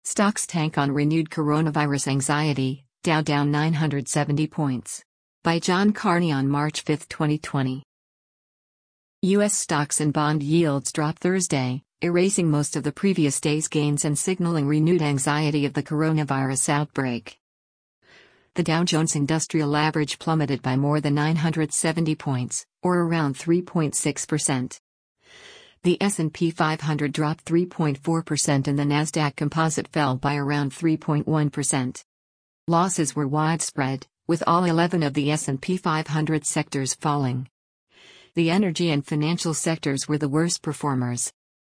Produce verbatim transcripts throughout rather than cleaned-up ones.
Stocks tank on renewed coronavirus anxiety, Dow down nine hundred seventy points. By John Carney on March fifth, twenty twenty. U S stocks and bond yields dropped Thursday, erasing most of the previous day's gains and signaling renewed anxiety of the coronavirus outbreak. The Dow Jones Industrial Average plummeted by more than nine hundred seventy points, or around three point six percent. The S and P five hundred dropped three point four percent and the Nasdaq Composite fell by around three point one percent. Losses were widespread, with all eleven of the S and P five hundred sectors falling. The energy and financial sectors were the worst performers.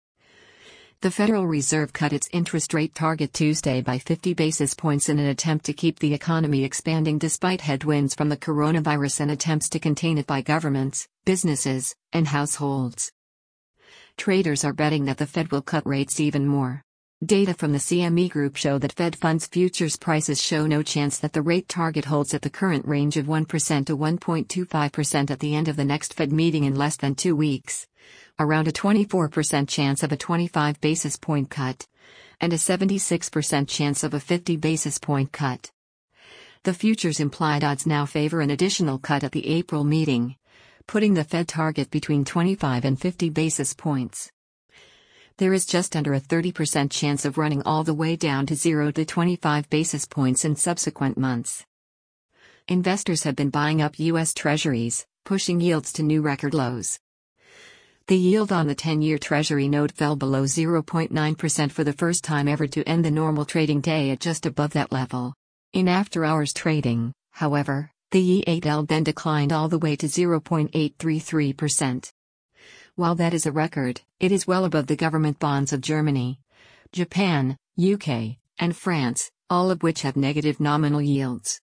The Federal Reserve cut its interest rate target Tuesday by fifty basis points in an attempt to keep the economy expanding despite headwinds from the coronavirus and attempts to contain it by governments, businesses, and households. Traders are betting that the Fed will cut rates even more. Data from the C M E Group show that Fed funds futures prices show no chance that the rate target holds at the current range of one percent to one point two five percent at the end of the next Fed meeting in less than two weeks. Around a twenty-four percent chance of a twenty-five basis point cut, and a seventy-six percent chance of a fifty basis point cut. The futures implied odds now favor an additional cut at the April meeting, putting the Fed target between twenty-five and fifty basis points. There is just under a thirty percent chance of running all the way down to zero to twenty-five basis points in subsequent months. Investors have been buying up U S Treasuries, pushing yields to new record lows. The yield on the ten-year Treasury note fell below zero point nine percent for the first time ever to end the normal trading day at just above that level. In after-hours trading, however, the E eight L then declined all the way to zero point eight three three percent. While that is a record, it is well above the government bonds of Germany, Japan, U K, and France, all of which have negative nominal yields.